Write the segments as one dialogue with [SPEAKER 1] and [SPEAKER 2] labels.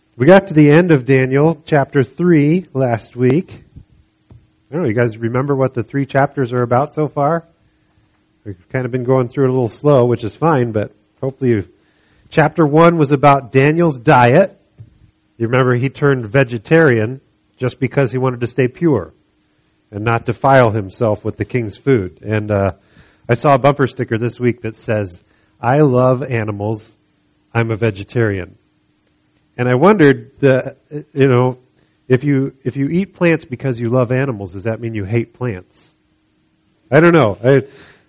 [SPEAKER 1] We got to the end of Daniel, chapter 3, last week. I don't know, you guys remember what the 3 chapters are about so far? We've kind of been going through it a little slow, which is fine, but hopefully you... Chapter 1 was about Daniel's diet. You remember he turned vegetarian just because he wanted to stay pure and not defile himself with the king's food. And I saw a bumper sticker this week that says, "I love animals, I'm a vegetarian." And I wondered, if you eat plants because you love animals, does that mean you hate plants? I don't know.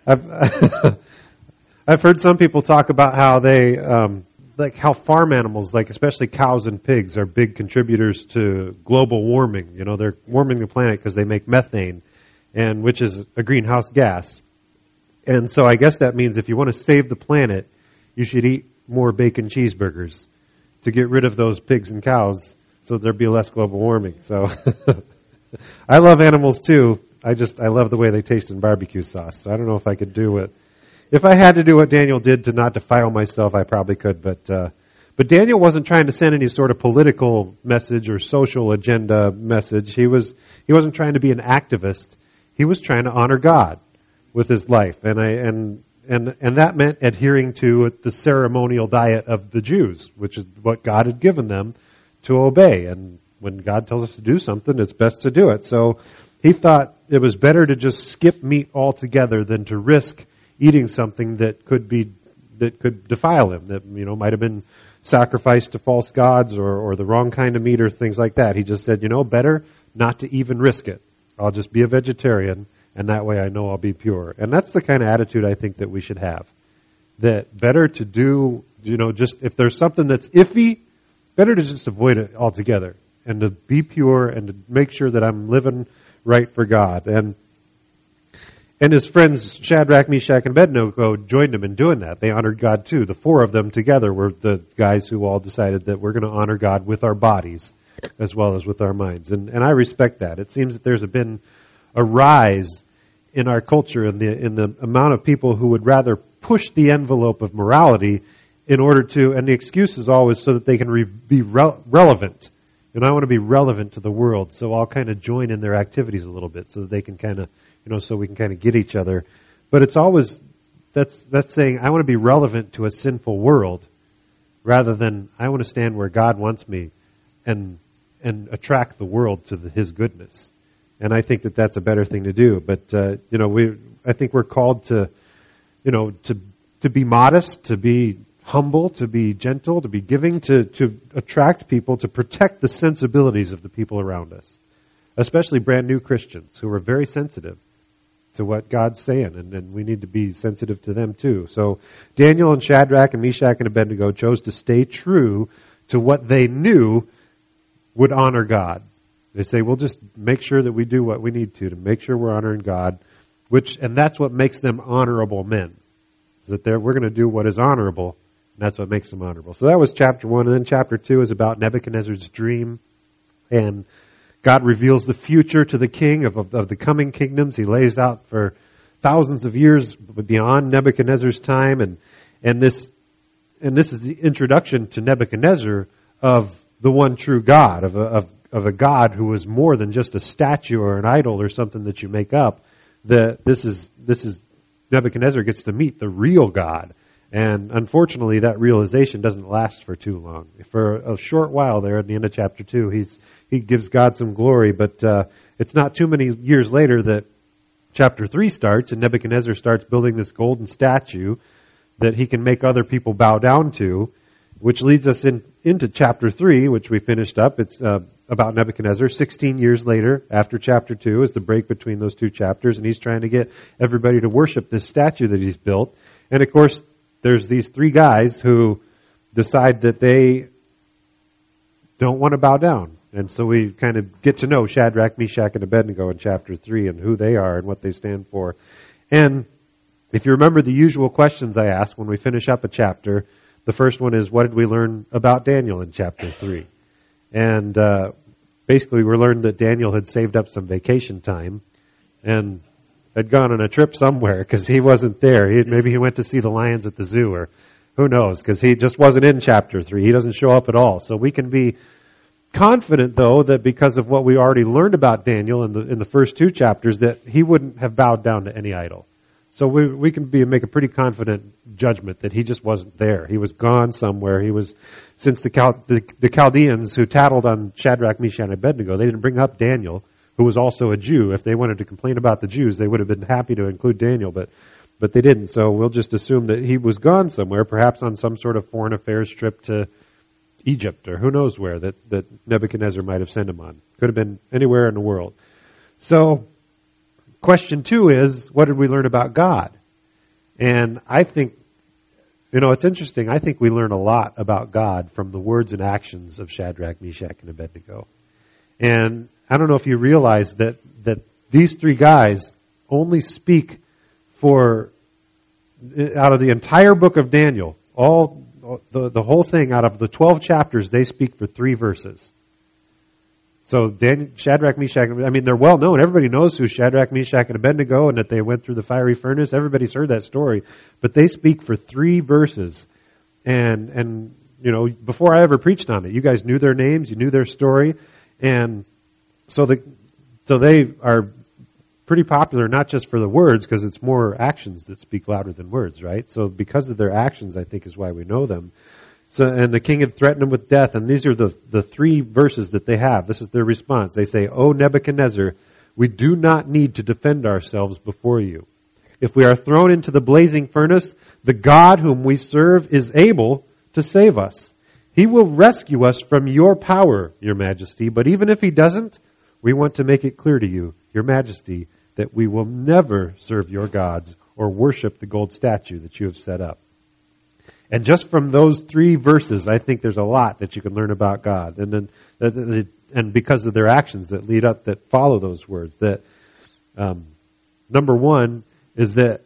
[SPEAKER 1] I've heard some people talk about how they, how farm animals, like especially cows and pigs, are big contributors to global warming. You know, they're warming the planet because they make methane, and which is a greenhouse gas. And so I guess that means if you want to save the planet, you should eat more bacon cheeseburgers to get rid of those pigs and cows so there'd be less global warming. So I love animals too. I love the way they taste in barbecue sauce. So I don't know if I could do it. If I had to do what Daniel did to not defile myself, I probably could. But Daniel wasn't trying to send any sort of political message or social agenda message. He wasn't trying to be an activist. He was trying to honor God with his life. And that meant adhering to the ceremonial diet of the Jews, which is what God had given them to obey. And when God tells us to do something, it's best to do it. So he thought it was better to just skip meat altogether than to risk eating something that could defile him, that might have been sacrificed to false gods or the wrong kind of meat or things like that. He just said, better not to even risk it. I'll just be a vegetarian, and that way I know I'll be pure. And that's the kind of attitude I think that we should have. That better to do, just if there's something that's iffy, better to just avoid it altogether and to be pure and to make sure that I'm living right for God. And his friends Shadrach, Meshach, and Abednego joined him in doing that. They honored God too. The 4 of them together were the guys who all decided that we're going to honor God with our bodies as well as with our minds. And I respect that. It seems that there's been a rise in our culture in the amount of people who would rather push the envelope of morality in order to, and the excuse is always so that they can be relevant. And I want to be relevant to the world, so I'll kind of join in their activities a little bit so that they can kind of, so we can kind of get each other. But it's always, that's saying I want to be relevant to a sinful world rather than I want to stand where God wants me and attract the world to His goodness. And I think that that's a better thing to do. But, I think we're called to be modest, to be humble, to be gentle, to be giving, to attract people, to protect the sensibilities of the people around us, especially brand new Christians who are very sensitive to what God's saying, and we need to be sensitive to them too. So Daniel and Shadrach and Meshach and Abednego chose to stay true to what they knew would honor God. They say, we'll just make sure that we do what we need to make sure we're honoring God, and that's what makes them honorable men. Is that we're going to do what is honorable, and that's what makes them honorable. So that was chapter 1, and then chapter 2 is about Nebuchadnezzar's dream, and God reveals the future to the king of the coming kingdoms. He lays out for thousands of years beyond Nebuchadnezzar's time, and this is the introduction to Nebuchadnezzar of the one true God, of a God who is more than just a statue or an idol or something that you make up. This is Nebuchadnezzar gets to meet the real God. And unfortunately, that realization doesn't last for too long. For a short while there at the end of chapter 2, he gives God some glory, but it's not too many years later that chapter 3 starts, and Nebuchadnezzar starts building this golden statue that he can make other people bow down to, which leads us into chapter 3, which we finished up. It's about Nebuchadnezzar. 16 years later, after chapter 2, is the break between those 2 chapters, and he's trying to get everybody to worship this statue that he's built. And of course, there's these 3 guys who decide that they don't want to bow down. And so we kind of get to know Shadrach, Meshach, and Abednego in chapter 3 and who they are and what they stand for. And if you remember the usual questions I ask when we finish up a chapter, the first one is, what did we learn about Daniel in chapter 3? And basically we learned that Daniel had saved up some vacation time and had gone on a trip somewhere because he wasn't there. Maybe he went to see the lions at the zoo or Who knows? Because he just wasn't in chapter 3. He doesn't show up at all. So we can be confident, though, that because of what we already learned about Daniel in the first 2 chapters, that he wouldn't have bowed down to any idol. So we can make a pretty confident judgment that he just wasn't there. He was gone somewhere. He was, since the Chaldeans who tattled on Shadrach, Meshach, and Abednego, they didn't bring up Daniel, who was also a Jew. If they wanted to complain about the Jews, they would have been happy to include Daniel, but they didn't. So we'll just assume that he was gone somewhere, perhaps on some sort of foreign affairs trip to Egypt, or who knows where that Nebuchadnezzar might have sent him on. Could have been anywhere in the world. So, question 2 is, what did we learn about God? And I think, it's interesting. I think we learn a lot about God from the words and actions of Shadrach, Meshach, and Abednego. And I don't know if you realize that these 3 guys only speak out of the entire book of Daniel, the whole thing, out of the 12 chapters, they speak for 3 verses. So Shadrach, Meshach, they're well known. Everybody knows who Shadrach, Meshach, and Abednego, and that they went through the fiery furnace. Everybody's heard that story. But they speak for 3 verses. And before I ever preached on it, you guys knew their names, you knew their story. And so they are pretty popular, not just for the words, because it's more actions that speak louder than words, right? So because of their actions, I think, is why we know them. So, and the king had threatened him with death, and these are the 3 verses that they have. This is their response. They say, "O Nebuchadnezzar, we do not need to defend ourselves before you. If we are thrown into the blazing furnace, the God whom we serve is able to save us. He will rescue us from your power, your majesty. But even if he doesn't, we want to make it clear to you, your majesty, that we will never serve your gods or worship the gold statue that you have set up." And just from those 3 verses, I think there's a lot that you can learn about God. And then, and because of their actions that follow those words, that number 1 is that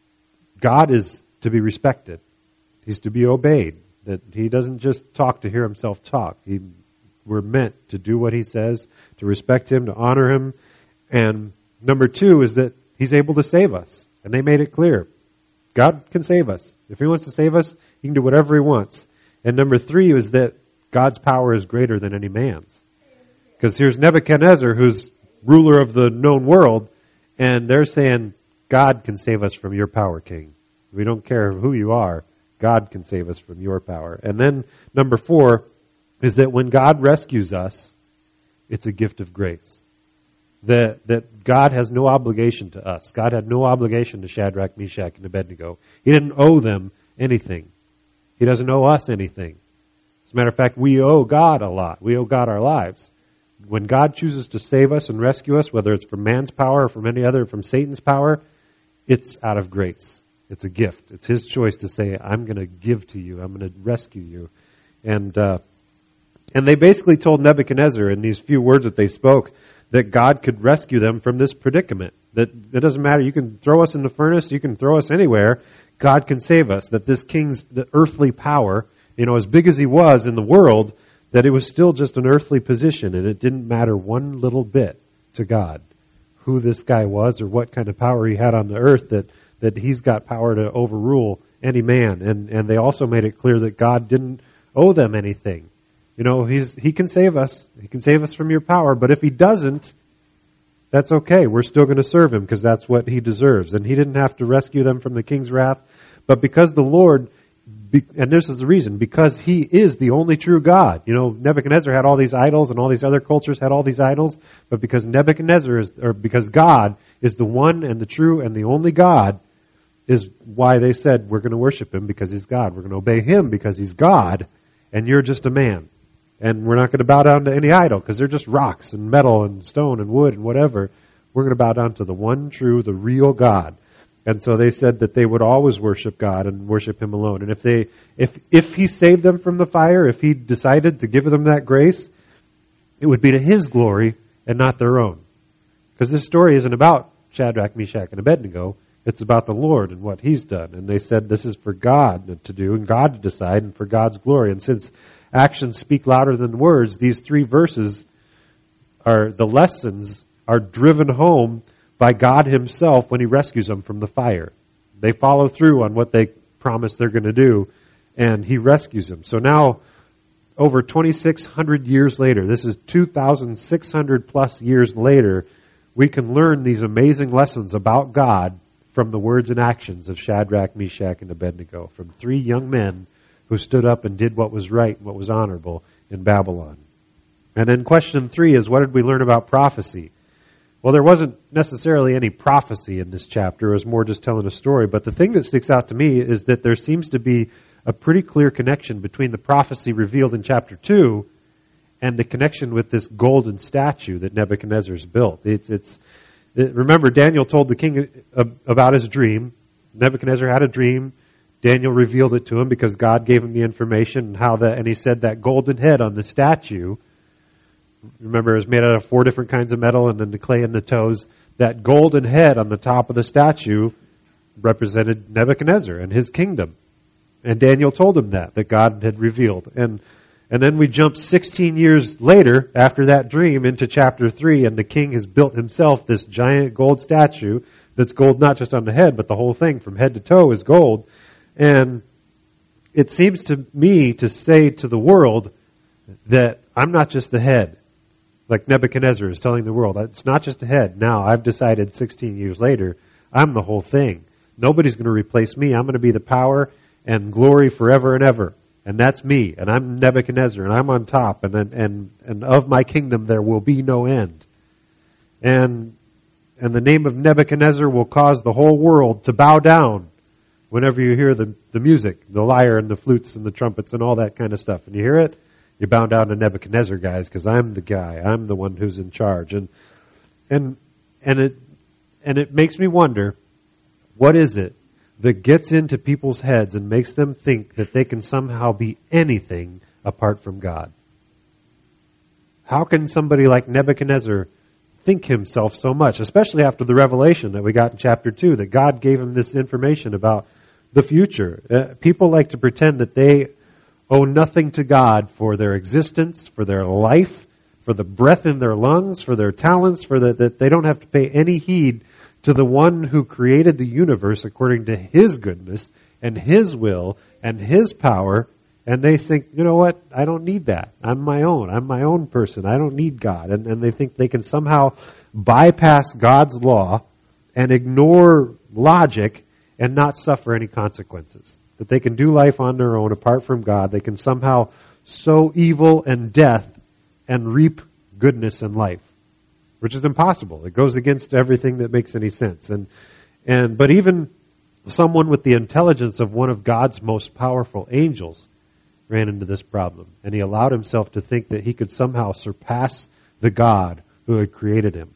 [SPEAKER 1] God is to be respected. He's to be obeyed. That he doesn't just talk to hear himself talk. We're meant to do what he says, to respect him, to honor him. And number 2 is that he's able to save us. And they made it clear. God can save us. If he wants to save us, he can do whatever he wants. And number 3 is that God's power is greater than any man's. Because here's Nebuchadnezzar, who's ruler of the known world, and they're saying, God can save us from your power, king. We don't care who you are. God can save us from your power. And then number 4 is that when God rescues us, it's a gift of grace. That God has no obligation to us. God had no obligation to Shadrach, Meshach, and Abednego. He didn't owe them anything. He doesn't owe us anything. As a matter of fact, we owe God a lot. We owe God our lives. When God chooses to save us and rescue us, whether it's from man's power or from Satan's power, it's out of grace. It's a gift. It's his choice to say, I'm going to give to you. I'm going to rescue you. And they basically told Nebuchadnezzar in these few words that they spoke that God could rescue them from this predicament. That it doesn't matter. You can throw us in the furnace. You can throw us anywhere. God can save us. That this king's the earthly power, as big as he was in the world, that it was still just an earthly position, and it didn't matter one little bit to God who this guy was or what kind of power he had on the earth, that he's got power to overrule any man. And they also made it clear that God didn't owe them anything. He can save us. He can save us from your power, but if he doesn't, that's okay. We're still going to serve him because that's what he deserves. And he didn't have to rescue them from the king's wrath, but because the Lord, and this is the reason, because he is the only true God. Nebuchadnezzar had all these idols and all these other cultures had all these idols, but because because God is the one and the true and the only God, is why they said we're going to worship him because he's God. We're going to obey him because he's God and you're just a man. And we're not going to bow down to any idol because they're just rocks and metal and stone and wood and whatever. We're going to bow down to the one true, the real God. And so they said that they would always worship God and worship him alone. And if he saved them from the fire, if he decided to give them that grace, it would be to his glory and not their own. Because this story isn't about Shadrach, Meshach, and Abednego. It's about the Lord and what he's done. And they said this is for God to do and God to decide and for God's glory. And since actions speak louder than words, these 3 verses the lessons are driven home by God himself when he rescues them from the fire. They follow through on what they promise they're going to do. and he rescues him. So now, over 2,600 years later, this is 2,600 plus years later, we can learn these amazing lessons about God from the words and actions of Shadrach, Meshach, and Abednego, from 3 young men who stood up and did what was right and what was honorable in Babylon. And then question 3 is, what did we learn about prophecy? Well, there wasn't necessarily any prophecy in this chapter. It was more just telling a story. But the thing that sticks out to me is that there seems to be a pretty clear connection between the prophecy revealed in chapter 2 and the connection with this golden statue that Nebuchadnezzar's built. Remember, Daniel told the king about his dream. Nebuchadnezzar had a dream. Daniel revealed it to him because God gave him the information and he said that golden head on the statue, remember, it was made out of 4 different kinds of metal and then the clay and the toes. That golden head on the top of the statue represented Nebuchadnezzar and his kingdom. And Daniel told him that God had revealed. And then we jump 16 years later after that dream into chapter 3, and the king has built himself this giant gold statue that's gold not just on the head, but the whole thing from head to toe is gold. And it seems to me to say to the world that I'm not just the head, like Nebuchadnezzar is telling the world. It's not just the head. Now, I've decided 16 years later, I'm the whole thing. Nobody's going to replace me. I'm going to be the power and glory forever and ever. And that's me. And I'm Nebuchadnezzar, and I'm on top. And of my kingdom there will be no end. And the name of Nebuchadnezzar will cause the whole world to bow down whenever you hear the music, the lyre and the flutes and the trumpets and all that kind of stuff. And you hear it, you bow down to Nebuchadnezzar, guys, because I'm the guy. I'm the one who's in charge. And it makes me wonder, what is it that gets into people's heads and makes them think that they can somehow be anything apart from God? How can somebody like Nebuchadnezzar think himself so much, especially after the revelation that we got in chapter 2, that God gave him this information about the future? People like to pretend that they owe nothing to God for their existence, for their life, for the breath in their lungs, for their talents, that they don't have to pay any heed to the one who created the universe according to his goodness and his will and his power. And they think, you know what, I don't need that. I'm my own person. I don't need God. And they think they can somehow bypass God's law and ignore logic and not suffer any consequences. That they can do life on their own apart from God. They can somehow sow evil and death and reap goodness and life, which is impossible. It goes against everything that makes any sense. But even someone with the intelligence of one of God's most powerful angels ran into this problem, and he allowed himself to think that he could somehow surpass the God who had created him.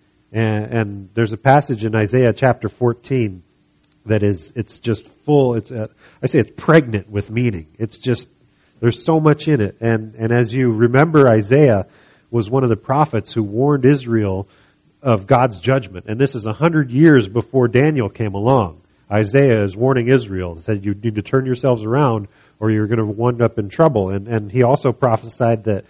[SPEAKER 1] And there's a passage in Isaiah chapter 14 it's just full. I say it's pregnant with meaning. It's just, there's so much in it. And as you remember, Isaiah was one of the prophets who warned Israel of God's judgment. And this is 100 years before Daniel came along. Isaiah is warning Israel, said you need to turn yourselves around or you're going to wind up in trouble. And he also prophesied that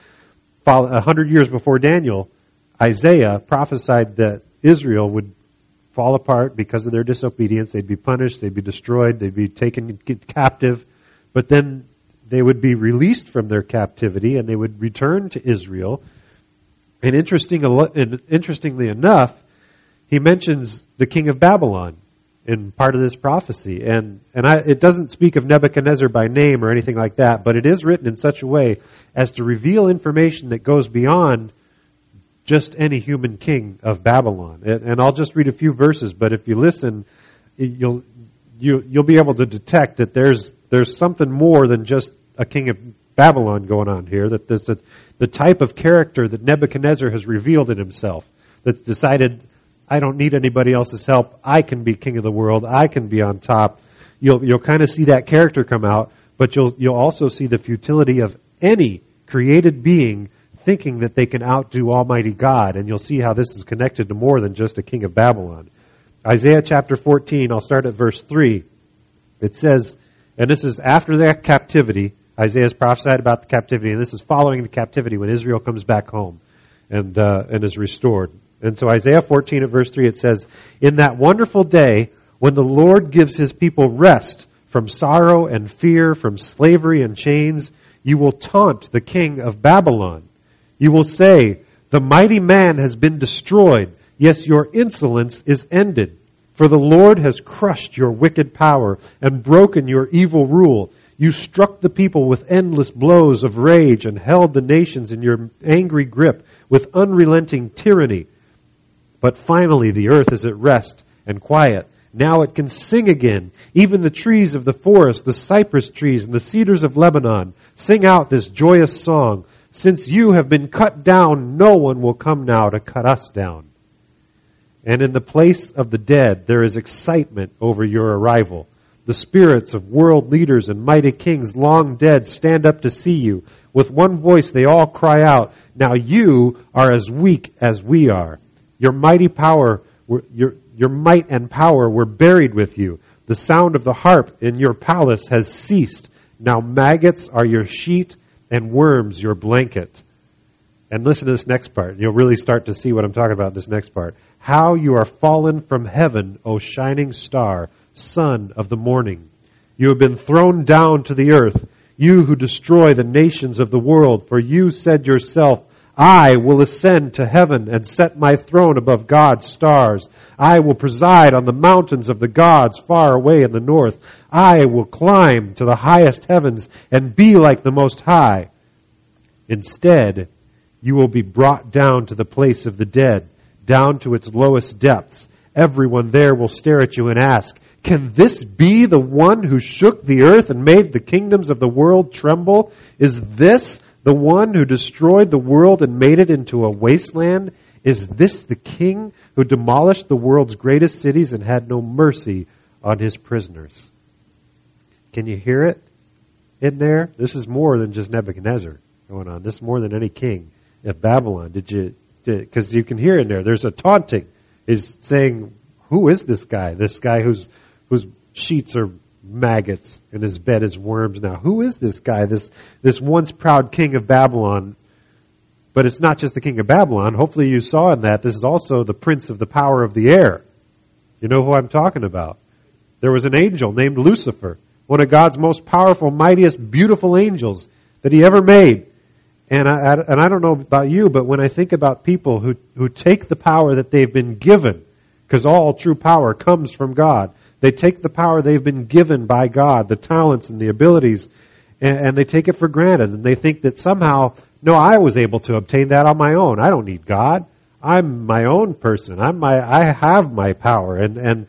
[SPEAKER 1] 100 years before Daniel, Isaiah prophesied that Israel would fall apart because of their disobedience. They'd be punished, they'd be destroyed, they'd be taken captive. But then they would be released from their captivity and they would return to Israel. And interestingly enough, he mentions the king of Babylon in part of this prophecy. And it doesn't speak of Nebuchadnezzar by name or anything like that, but it is written in such a way as to reveal information that goes beyond just any human king of Babylon. And I'll just read a few verses, but if you listen, you'll be able to detect that there's something more than just a king of Babylon going on here, that there's the type of character that Nebuchadnezzar has revealed in himself, that's decided, I don't need anybody else's help, I can be king of the world, I can be on top. You'll kind of see that character come out, but you'll also see the futility of any created being thinking that they can outdo Almighty God, and you'll see how this is connected to more than just a king of Babylon. Isaiah chapter 14, I'll start at verse 3. It says, and this is after their captivity, Isaiah has prophesied about the captivity, and this is following the captivity when Israel comes back home and is restored. And so Isaiah 14 at verse 3, it says, in that wonderful day when the Lord gives his people rest from sorrow and fear, from slavery and chains. You will taunt the king of Babylon. You will say, the mighty man has been destroyed. Yes, your insolence is ended. For the Lord has crushed your wicked power and broken your evil rule. You struck the people with endless blows of rage and held the nations in your angry grip with unrelenting tyranny. But finally the earth is at rest and quiet. Now it can sing again. Even the trees of the forest, the cypress trees and the cedars of Lebanon, sing out this joyous song. Since you have been cut down, no one will come now to cut us down. And in the place of the dead, there is excitement over your arrival. The spirits of world leaders and mighty kings long dead stand up to see you. With one voice they all cry out, now you are as weak as we are. Your mighty power, your might and power were buried with you. The sound of the harp in your palace has ceased. Now maggots are your sheet and worms your blanket. And listen to this next part. You'll really start to see what I'm talking about, this next part. How you are fallen from heaven, O shining star, son of the morning. You have been thrown down to the earth, you who destroy the nations of the world. For you said yourself, I will ascend to heaven and set my throne above God's stars. I will preside on the mountains of the gods far away in the north. I will climb to the highest heavens and be like the Most High. Instead, you will be brought down to the place of the dead, down to its lowest depths. Everyone there will stare at you and ask, can this be the one who shook the earth and made the kingdoms of the world tremble? Is this the one who destroyed the world and made it into a wasteland? Is this the king who demolished the world's greatest cities and had no mercy on his prisoners? Can you hear it in there? This is more than just Nebuchadnezzar going on. This is more than any king of Babylon. Because you can hear in there, there's a taunting. Is saying, who is this guy? This guy whose sheets are maggots and his bed is worms now. Who is this guy? This once proud king of Babylon. But it's not just the king of Babylon. Hopefully you saw in that this is also the prince of the power of the air. You know who I'm talking about. There was an angel named Lucifer, one of God's most powerful, mightiest, beautiful angels that he ever made. And I don't know about you, but when I think about people who take the power that they've been given, because all true power comes from God, they take the power they've been given by God, the talents and the abilities, and they take it for granted. And they think that somehow, no, I was able to obtain that on my own. I don't need God. I'm my own person. I have my power. And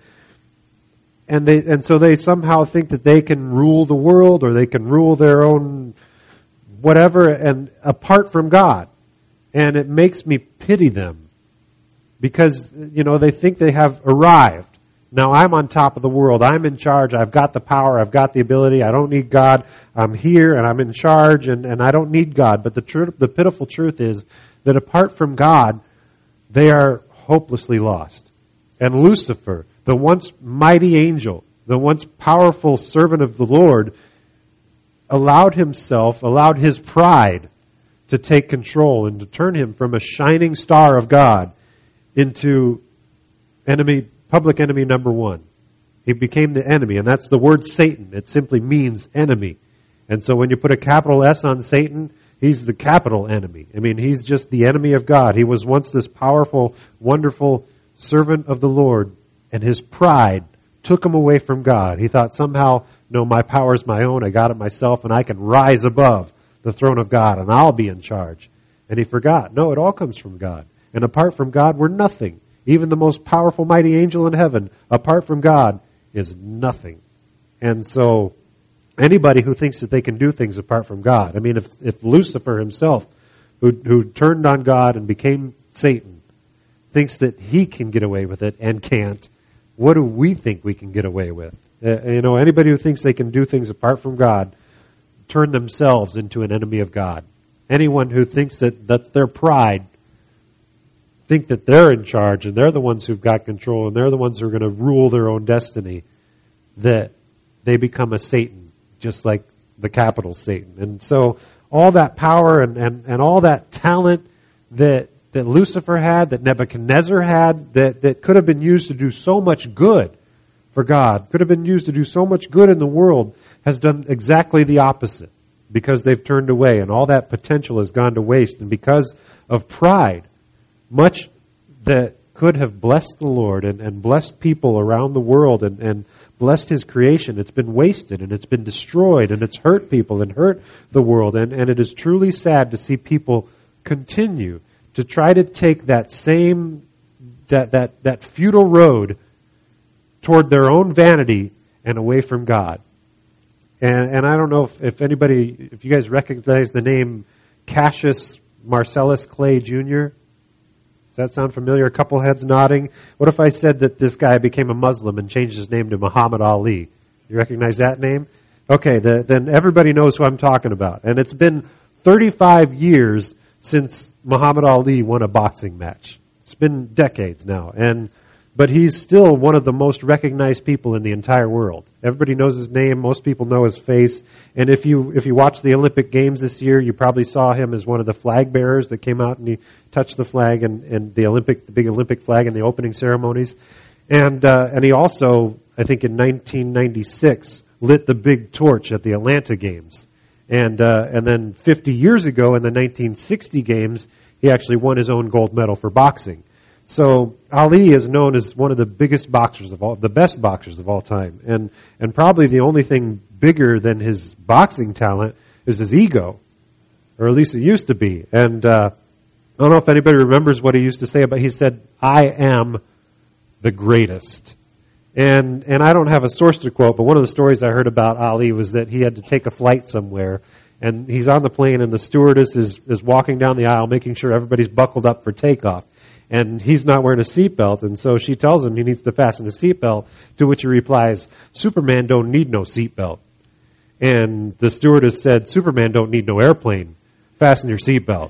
[SPEAKER 1] so they somehow think that they can rule the world or they can rule their own whatever, and apart from God. And it makes me pity them because, they think they have arrived. Now I'm on top of the world. I'm in charge. I've got the power. I've got the ability. I don't need God. I'm here and I'm in charge and I don't need God. But the pitiful truth is that apart from God, they are hopelessly lost. And Lucifer, the once mighty angel, the once powerful servant of the Lord, allowed his pride to take control and to turn him from a shining star of God into public enemy number one. He became the enemy, and that's the word Satan. It simply means enemy. And so when you put a capital S on Satan, he's the capital enemy. I mean, he's just the enemy of God. He was once this powerful, wonderful servant of the Lord, and his pride took him away from God. He thought somehow, no, my power is my own. I got it myself, and I can rise above the throne of God, and I'll be in charge. And he forgot. No, it all comes from God. And apart from God, we're nothing. Even the most powerful, mighty angel in heaven, apart from God, is nothing. And so, anybody who thinks that they can do things apart from God, I mean, if Lucifer himself, who turned on God and became Satan, thinks that he can get away with it and can't, what do we think we can get away with? Anybody who thinks they can do things apart from God turn themselves into an enemy of God. Anyone who thinks that that's their pride, think that they're in charge and they're the ones who've got control and they're the ones who are going to rule their own destiny, that they become a Satan, just like the capital Satan. And so all that power and all that talent that Lucifer had, that Nebuchadnezzar had, that could have been used to do so much good for God, could have been used to do so much good in the world, has done exactly the opposite because they've turned away, and all that potential has gone to waste. And because of pride, much that could have blessed the Lord and blessed people around the world and blessed His creation, it's been wasted and it's been destroyed and it's hurt people and hurt the world. And it is truly sad to see people continue to try to take that same, that futile road toward their own vanity and away from God. And I don't know if you guys recognize the name Cassius Marcellus Clay Jr. Does that sound familiar? A couple heads nodding. What if I said that this guy became a Muslim and changed his name to Muhammad Ali? You recognize that name? Okay, then everybody knows who I'm talking about. And it's been 35 years since Muhammad Ali won a boxing match. It's been decades now. But he's still one of the most recognized people in the entire world. Everybody knows his name. Most people know his face. And if you watch the Olympic Games this year, you probably saw him as one of the flag bearers that came out and he touched the flag and the big Olympic flag in the opening ceremonies. And he also, I think in 1996, lit the big torch at the Atlanta Games. And then 50 years ago in the 1960 Games, he actually won his own gold medal for boxing. So Ali is known as one of the biggest boxers the best boxers of all time. And probably the only thing bigger than his boxing talent is his ego. Or at least it used to be. And I don't know if anybody remembers what he used to say, but he said, "I am the greatest." And I don't have a source to quote, but one of the stories I heard about Ali was that he had to take a flight somewhere. And he's on the plane and the stewardess is walking down the aisle making sure everybody's buckled up for takeoff. And he's not wearing a seatbelt, and so she tells him he needs to fasten a seatbelt, to which he replies, "Superman don't need no seatbelt." And the stewardess said, "Superman don't need no airplane. Fasten your seatbelt."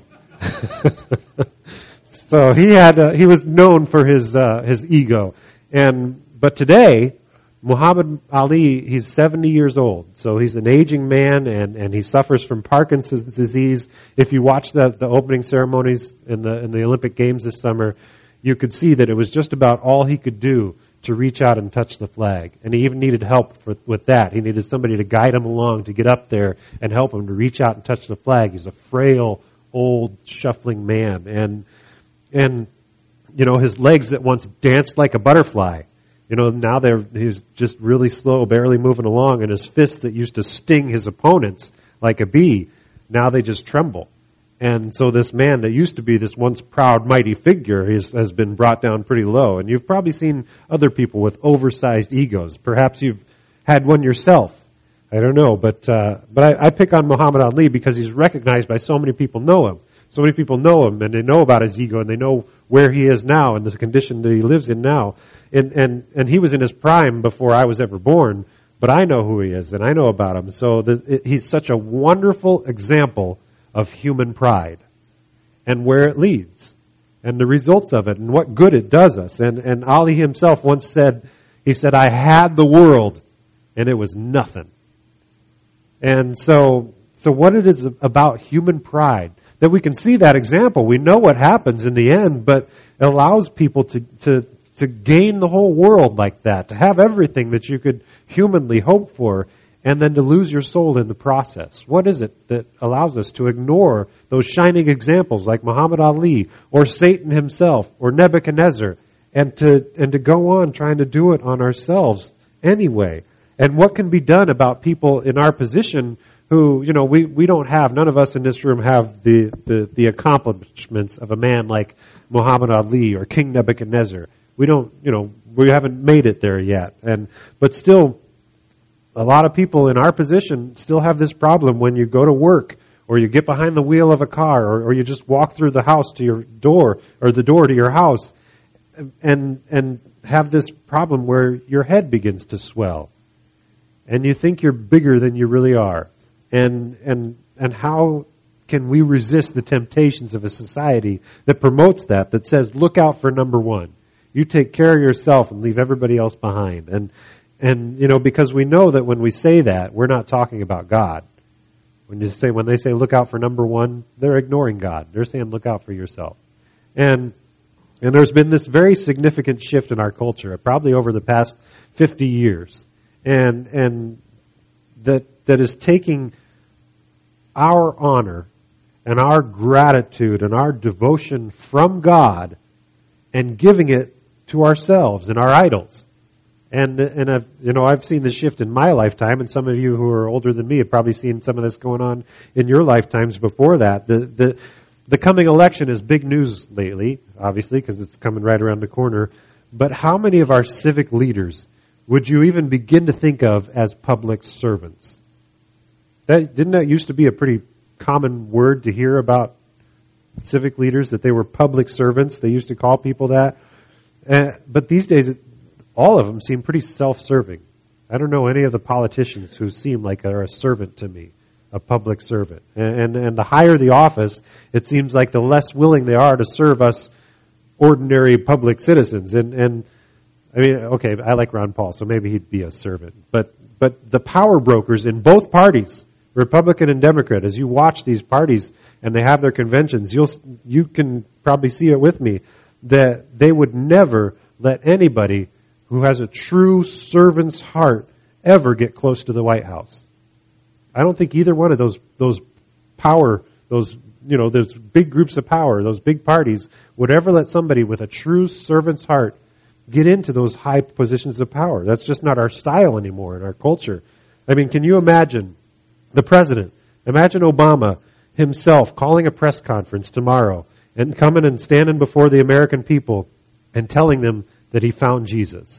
[SPEAKER 1] So he was known for his ego. But today, Muhammad Ali, he's 70 years old, so he's an aging man, and he suffers from Parkinson's disease. If you watch the opening ceremonies in the Olympic Games this summer, you could see that it was just about all he could do to reach out and touch the flag. And he even needed help with that. He needed somebody to guide him along to get up there and help him to reach out and touch the flag. He's a frail, old, shuffling man. And his legs that once danced like a butterfly, now he's just really slow, barely moving along, and his fists that used to sting his opponents like a bee, now they just tremble. And so this man that used to be this once proud, mighty figure has been brought down pretty low. And you've probably seen other people with oversized egos. Perhaps you've had one yourself. I don't know, but I pick on Muhammad Ali because he's recognized by so many people know him. So many people know him, and they know about his ego, and they know where he is now and the condition that he lives in now. And he was in his prime before I was ever born, but I know who he is, and I know about him. So he's such a wonderful example of human pride and where it leads and the results of it and what good it does us. And Ali himself once said, "I had the world, and it was nothing." And so what it is about human pride, that we can see that example. We know what happens in the end, but it allows people to gain the whole world like that, to have everything that you could humanly hope for, and then to lose your soul in the process. What is it that allows us to ignore those shining examples like Muhammad Ali or Satan himself or Nebuchadnezzar and to go on trying to do it on ourselves anyway? And what can be done about people in our position who, we don't have, none of us in this room have the accomplishments of a man like Muhammad Ali or King Nebuchadnezzar. We don't, we haven't made it there yet. But still, a lot of people in our position still have this problem when you go to work or you get behind the wheel of a car or you just walk through the house to your door or the door to your house and have this problem where your head begins to swell and you think you're bigger than you really are. And how can we resist the temptations of a society that promotes that says, look out for number one. You take care of yourself and leave everybody else behind. And because we know that when we say that, we're not talking about God. When they say look out for number one, they're ignoring God. They're saying look out for yourself. And And there's been this very significant shift in our culture, probably over the past 50 years. And that is taking our honor and our gratitude and our devotion from God and giving it to ourselves and our idols. And I've seen this shift in my lifetime, and some of you who are older than me have probably seen some of this going on in your lifetimes before that. The coming election is big news lately, obviously, because it's coming right around the corner. But how many of our civic leaders would you even begin to think of as public servants? Didn't that used to be a pretty common word to hear about civic leaders, that they were public servants? They used to call people that. But these days, all of them seem pretty self-serving. I don't know any of the politicians who seem like they're a servant to me, a public servant. And the higher the office, it seems like the less willing they are to serve us ordinary public citizens. And I mean, okay, I like Ron Paul, so maybe he'd be a servant. But the power brokers in both parties, Republican and Democrat, as you watch these parties and they have their conventions, you can probably see it with me, that they would never let anybody who has a true servant's heart ever get close to the White House. I don't think either one of those power, those big groups of power, those big parties, would ever let somebody with a true servant's heart get into those high positions of power. That's just not our style anymore in our culture. I mean, can you imagine the president? Imagine Obama himself calling a press conference tomorrow and coming and standing before the American people and telling them that he found Jesus.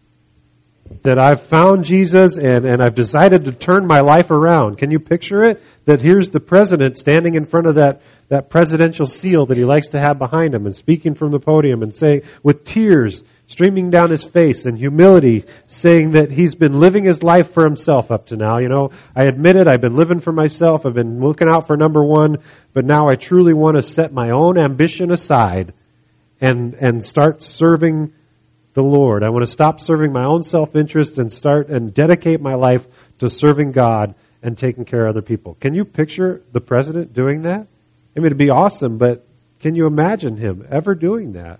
[SPEAKER 1] That I've found Jesus and I've decided to turn my life around. Can you picture it? That here's the president standing in front of that presidential seal that he likes to have behind him and speaking from the podium and saying, with tears streaming down his face and humility, saying that he's been living his life for himself up to now. I admit it, I've been living for myself, I've been looking out for number one, but now I truly want to set my own ambition aside and start serving the Lord. I want to stop serving my own self-interest and start and dedicate my life to serving God and taking care of other people. Can you picture the president doing that? I mean, it'd be awesome, but can you imagine him ever doing that?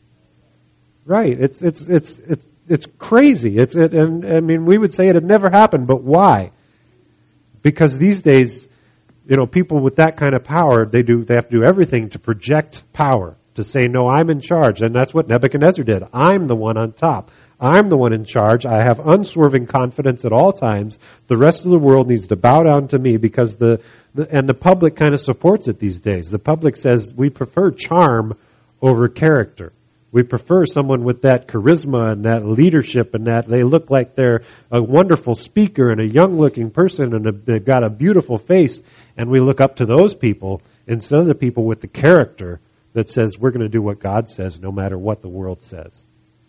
[SPEAKER 1] Right. It's crazy. And I mean, we would say it had never happened, but why? Because these days, people with that kind of power, they have to do everything to project power. To say, no, I'm in charge. And that's what Nebuchadnezzar did. I'm the one on top. I'm the one in charge. I have unswerving confidence at all times. The rest of the world needs to bow down to me because the public kind of supports it these days. The public says we prefer charm over character. We prefer someone with that charisma and that leadership and that they look like they're a wonderful speaker and a young-looking person and they've got a beautiful face. And we look up to those people instead of the people with the character that says we're going to do what God says no matter what the world says.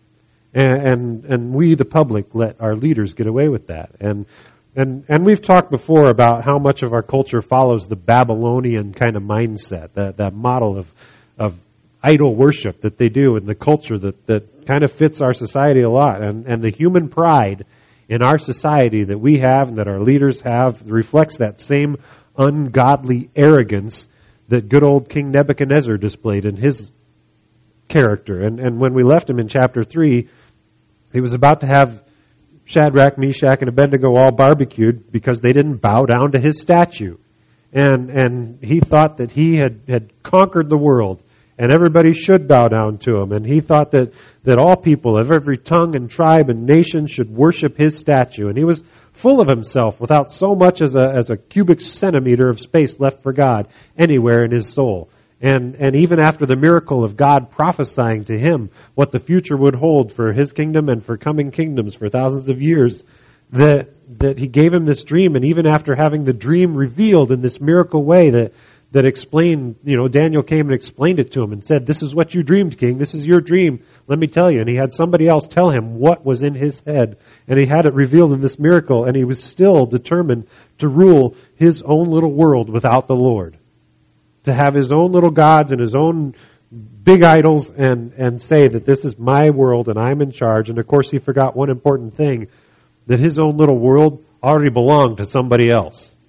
[SPEAKER 1] And we, the public, let our leaders get away with that. And we've talked before about how much of our culture follows the Babylonian kind of mindset, that model of idol worship that they do and the culture that kind of fits our society a lot. And the human pride in our society that we have and that our leaders have reflects that same ungodly arrogance that good old King Nebuchadnezzar displayed in his character. And when we left him in chapter 3, he was about to have Shadrach, Meshach, and Abednego all barbecued because they didn't bow down to his statue. And he thought that he had conquered the world and everybody should bow down to him. And he thought that all people of every tongue and tribe and nation should worship his statue. And he was full of himself without so much as a cubic centimeter of space left for God anywhere in his soul. And even after the miracle of God prophesying to him what the future would hold for his kingdom and for coming kingdoms for thousands of years, that he gave him this dream, and even after having the dream revealed in this miracle way that explained, Daniel came and explained it to him and said, this is what you dreamed, king. This is your dream. Let me tell you. And he had somebody else tell him what was in his head. And he had it revealed in this miracle. And he was still determined to rule his own little world without the Lord. To have his own little gods and his own big idols and say that this is my world and I'm in charge. And of course he forgot one important thing, that his own little world already belonged to somebody else.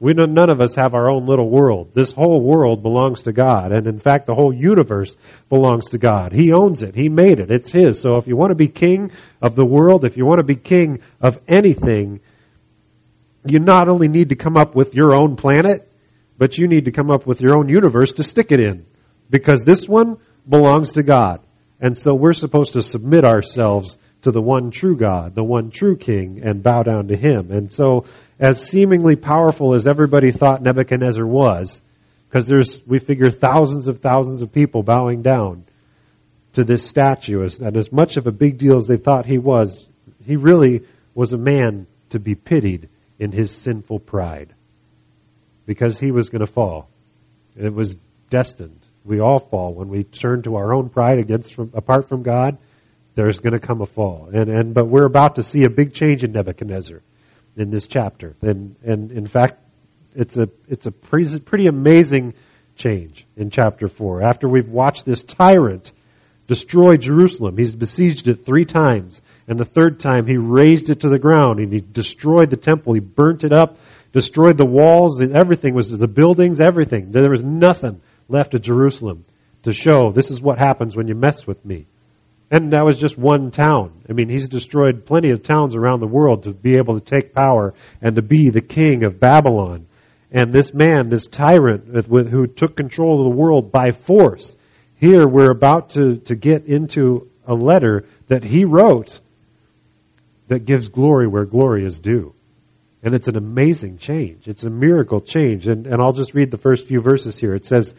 [SPEAKER 1] None of us have our own little world. This whole world belongs to God. And in fact, the whole universe belongs to God. He owns it. He made it. It's His. So if you want to be king of the world, if you want to be king of anything, you not only need to come up with your own planet, but you need to come up with your own universe to stick it in. Because this one belongs to God. And so we're supposed to submit ourselves to the one true God, the one true King, and bow down to Him. And so, as seemingly powerful as everybody thought Nebuchadnezzar was, because we figure thousands of people bowing down to this statue, and as much of a big deal as they thought he really was a man to be pitied in his sinful pride. Because he was going to fall. It was destined. We all fall. When we turn to our own pride apart from God, there's going to come a fall. But we're about to see a big change in Nebuchadnezzar in this chapter. And in fact, it's a pretty amazing change in chapter 4. After we've watched this tyrant destroy Jerusalem, he's besieged it 3 times. And the third time he razed it to the ground and he destroyed the temple. He burnt it up, destroyed the walls, and everything was the buildings, everything. There was nothing left of Jerusalem to show this is what happens when you mess with me. And that was just one town. I mean, he's destroyed plenty of towns around the world to be able to take power and to be the king of Babylon. And this man, this tyrant who took control of the world by force, here we're about to get into a letter that he wrote that gives glory where glory is due. And it's an amazing change. It's a miracle change. And I'll just read the first few verses here. It says,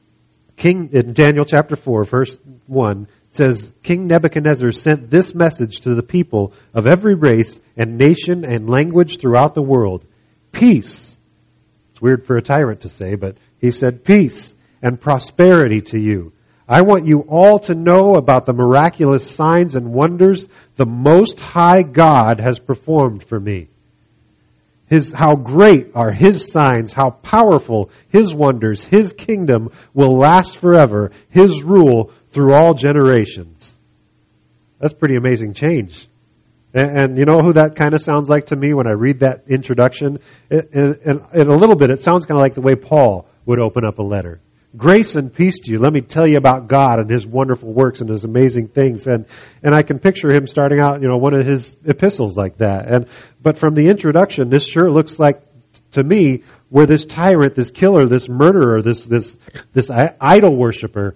[SPEAKER 1] in Daniel chapter 4, verse 1, says, King Nebuchadnezzar sent this message to the people of every race and nation and language throughout the world. Peace. It's weird for a tyrant to say, but he said, peace and prosperity to you. I want you all to know about the miraculous signs and wonders the Most High God has performed for me. How great are His signs, how powerful His wonders, His kingdom will last forever, His rule through all generations. That's pretty amazing change. And you know who that kind of sounds like to me when I read that introduction? In a little bit, it sounds kind of like the way Paul would open up a letter. Grace and peace to you. Let me tell you about God and His wonderful works and His amazing things. And I can picture him starting out, one of his epistles like that. But from the introduction, this sure looks like, to me, where this tyrant, this killer, this murderer, this idol worshiper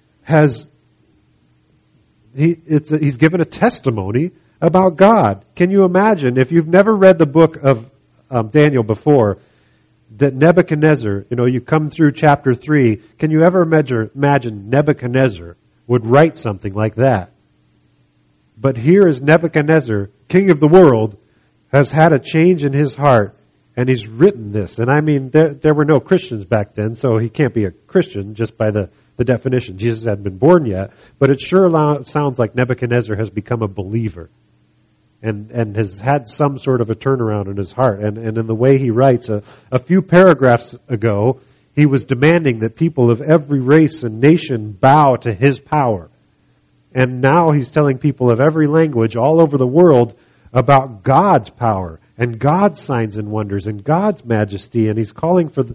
[SPEAKER 1] he's given a testimony about God. Can you imagine, if you've never read the book of Daniel before, that Nebuchadnezzar, you come through chapter 3, can you ever imagine Nebuchadnezzar would write something like that? But here is Nebuchadnezzar, king of the world, has had a change in his heart, and he's written this. And I mean, there were no Christians back then, so he can't be a Christian just by the definition. Jesus hadn't been born yet, but it sure sounds like Nebuchadnezzar has become a believer and has had some sort of a turnaround in his heart. And in the way he writes, a few paragraphs ago, he was demanding that people of every race and nation bow to his power. And now he's telling people of every language all over the world about God's power and God's signs and wonders and God's majesty. And he's calling for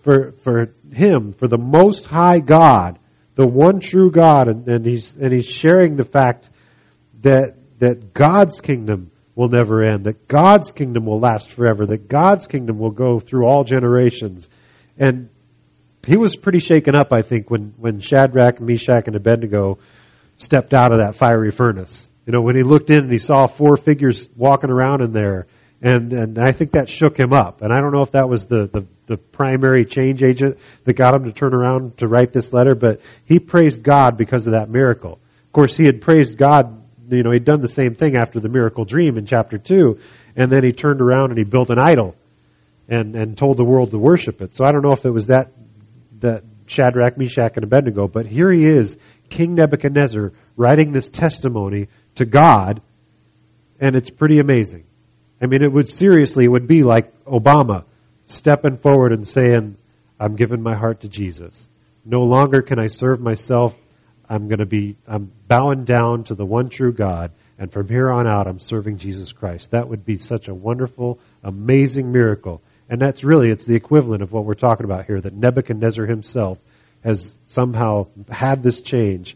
[SPEAKER 1] him, for the Most High God, the one true God. And he's sharing the fact that God's kingdom will never end, that God's kingdom will last forever, that God's kingdom will go through all generations. And he was pretty shaken up, I think, when Shadrach, Meshach, and Abednego stepped out of that fiery furnace. When he looked in and he saw 4 figures walking around in there, and I think that shook him up. And I don't know if that was the primary change agent that got him to turn around to write this letter, but he praised God because of that miracle. Of course, he had praised God. He'd done the same thing after the miracle dream in chapter 2, and then he turned around and he built an idol and told the world to worship it. So I don't know if it was that Shadrach, Meshach, and Abednego, but here he is, King Nebuchadnezzar, writing this testimony to God, and it's pretty amazing. I mean, it would be like Obama stepping forward and saying, I'm giving my heart to Jesus. No longer can I serve myself. I'm bowing down to the one true God, and from here on out, I'm serving Jesus Christ. That would be such a wonderful, amazing miracle. And it's the equivalent of what we're talking about here, that Nebuchadnezzar himself has somehow had this change.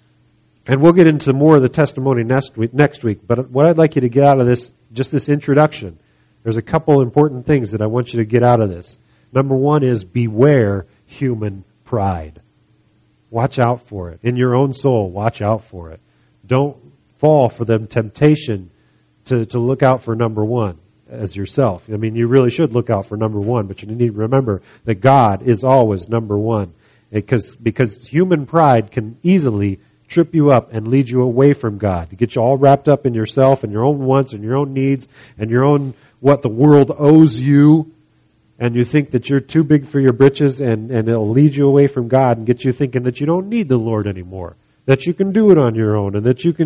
[SPEAKER 1] And we'll get into more of the testimony next week. But what I'd like you to get out of this, just this introduction, there's a couple important things that I want you to get out of this. Number one is beware human pride. Watch out for it. In your own soul, watch out for it. Don't fall for the temptation to look out for number one as yourself. I mean, you really should look out for number one, but you need to remember that God is always number one. Because human pride can easily trip you up and lead you away from God, to get you all wrapped up in yourself and your own wants and your own needs and your own what the world owes you, and you think that you're too big for your britches, and it'll lead you away from God and get you thinking that you don't need the Lord anymore, that you can do it on your own, and that you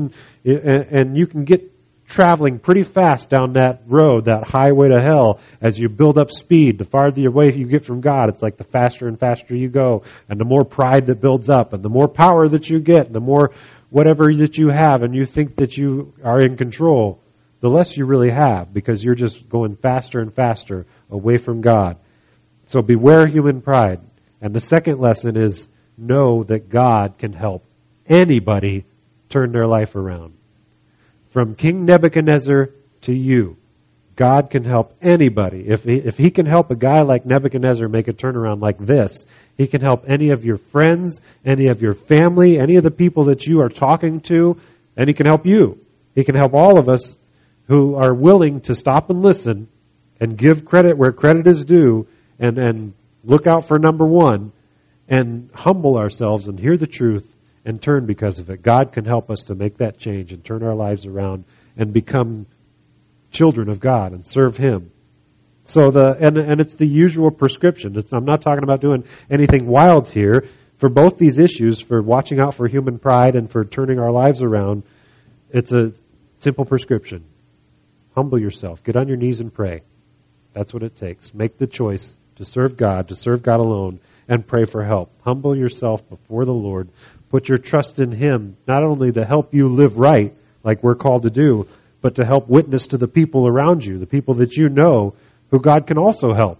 [SPEAKER 1] can get traveling pretty fast down that road, that highway to hell, as you build up speed. The farther away you get from God, it's like the faster and faster you go, and the more pride that builds up, and the more power that you get, and the more whatever that you have, and you think that you are in control, the less you really have, because you're just going faster and faster away from God. So beware human pride. And the second lesson is know that God can help anybody turn their life around. From King Nebuchadnezzar to you, God can help anybody. If he can help a guy like Nebuchadnezzar make a turnaround like this, he can help any of your friends, any of your family, any of the people that you are talking to, and he can help you. He can help all of us who are willing to stop and listen and give credit where credit is due, and look out for number one, and humble ourselves and hear the truth and turn because of it. God can help us to make that change and turn our lives around and become children of God and serve Him. So and it's the usual prescription. I'm not talking about doing anything wild here. For both these issues, for watching out for human pride and for turning our lives around, it's a simple prescription. Humble yourself. Get on your knees and pray. That's what it takes. Make the choice to serve God alone, and pray for help. Humble yourself before the Lord. Put your trust in Him, not only to help you live right, like we're called to do, but to help witness to the people around you, the people that you know, who God can also help.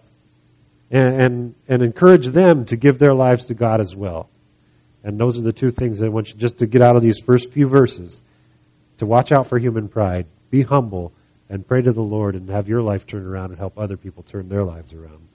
[SPEAKER 1] And encourage them to give their lives to God as well. And those are the two things I want you just to get out of these first few verses. To watch out for human pride, be humble, and pray to the Lord and have your life turn around and help other people turn their lives around.